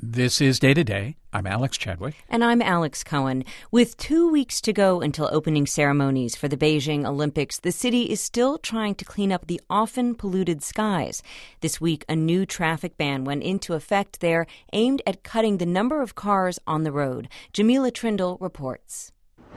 This is Day to Day. I'm Alex Chadwick. And I'm Alex Cohen. With 2 weeks to go until opening ceremonies for the Beijing Olympics, the city is still trying to clean up the often polluted skies. This week, a new traffic ban went into effect there, aimed at cutting the number of cars on the road. Jamila Trindle reports.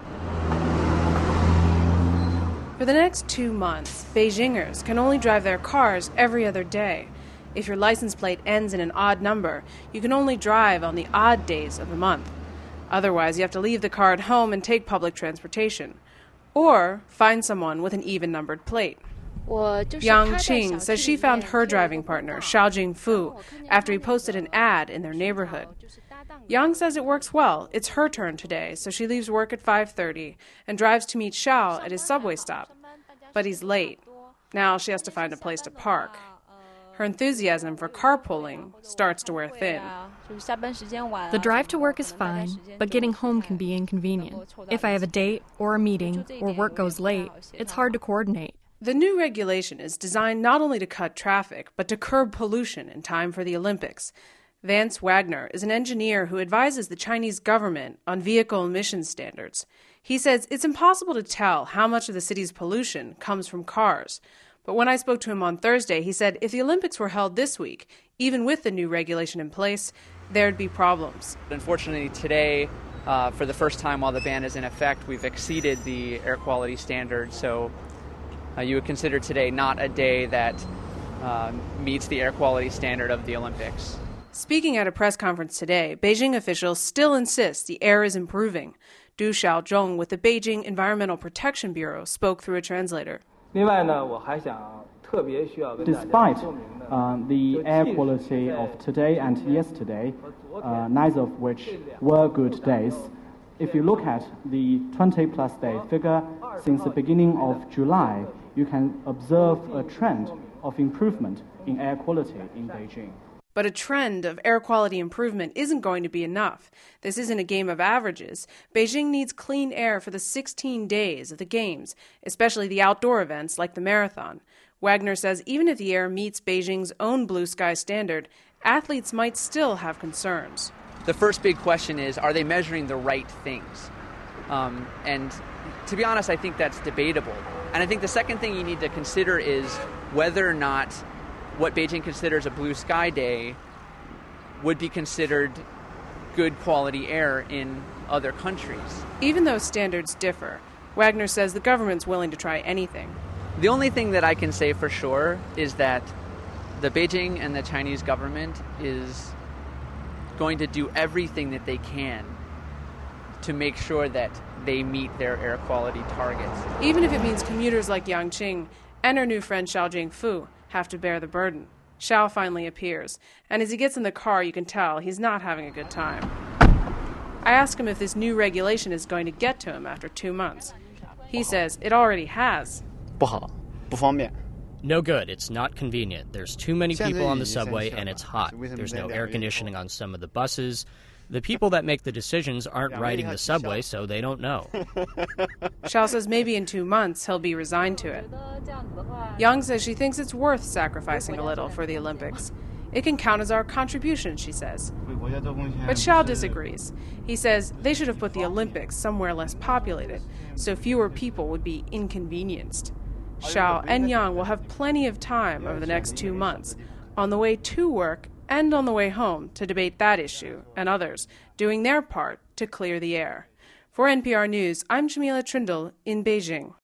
For the next 2 months, Beijingers can only drive their cars every other day. If your license plate ends in an odd number, you can only drive on the odd days of the month. Otherwise, you have to leave the car at home and take public transportation. Or find someone with an even-numbered plate. Yang Qing says she found her driving partner, Xiao Jingfu, after he posted an ad in their neighborhood. Yang says it works well. It's her turn today, so she leaves work at 5:30 and drives to meet Xiao at his subway stop. But he's late. Now she has to find a place to park. Her enthusiasm for carpooling starts to wear thin. The drive to work is fine, but getting home can be inconvenient. If I have a date or a meeting or work goes late, it's hard to coordinate. The new regulation is designed not only to cut traffic, but to curb pollution in time for the Olympics. Vance Wagner is an engineer who advises the Chinese government on vehicle emissions standards. He says it's impossible to tell how much of the city's pollution comes from cars. But when I spoke to him on Thursday, he said if the Olympics were held this week, even with the new regulation in place, there'd be problems. Unfortunately, today, for the first time while the ban is in effect, we've exceeded the air quality standard. So you would consider today not a day that meets the air quality standard of the Olympics. Speaking at a press conference today, Beijing officials still insist the air is improving. Du Xiaozhong with the Beijing Environmental Protection Bureau spoke through a translator. Despite the air quality of today and yesterday, neither of which were good days, if you look at the 20-plus day figure since the beginning of July, you can observe a trend of improvement in air quality in Beijing. But a trend of air quality improvement isn't going to be enough. This isn't a game of averages. Beijing needs clean air for the 16 days of the Games, especially the outdoor events like the marathon. Wagner says even if the air meets Beijing's own blue sky standard, athletes might still have concerns. The first big question is, are they measuring the right things? And to be honest, I think that's debatable. And I think the second thing you need to consider is whether or not what Beijing considers a blue sky day would be considered good quality air in other countries. Even though standards differ, Wagner says the government's willing to try anything. The only thing that I can say for sure is that the Beijing and the Chinese government is going to do everything that they can to make sure that they meet their air quality targets. Even if it means commuters like Yang Qing and her new friend Xiao Jingfu have to bear the burden. Xiao finally appears, and as he gets in the car, you can tell he's not having a good time. I ask him if this new regulation is going to get to him after 2 months. He says it already has. No good. It's not convenient. There's too many people on the subway, and it's hot. There's no air conditioning on some of the buses. The people that make the decisions aren't riding the subway, so they don't know. Xiao says maybe in 2 months he'll be resigned to it. Yang says she thinks it's worth sacrificing a little for the Olympics. It can count as our contribution, she says. But Xiao disagrees. He says they should have put the Olympics somewhere less populated, so fewer people would be inconvenienced. Xiao and Yang will have plenty of time over the next 2 months, on the way to work and on the way home, to debate that issue and others, doing their part to clear the air. For NPR News, I'm Jamila Trindle in Beijing.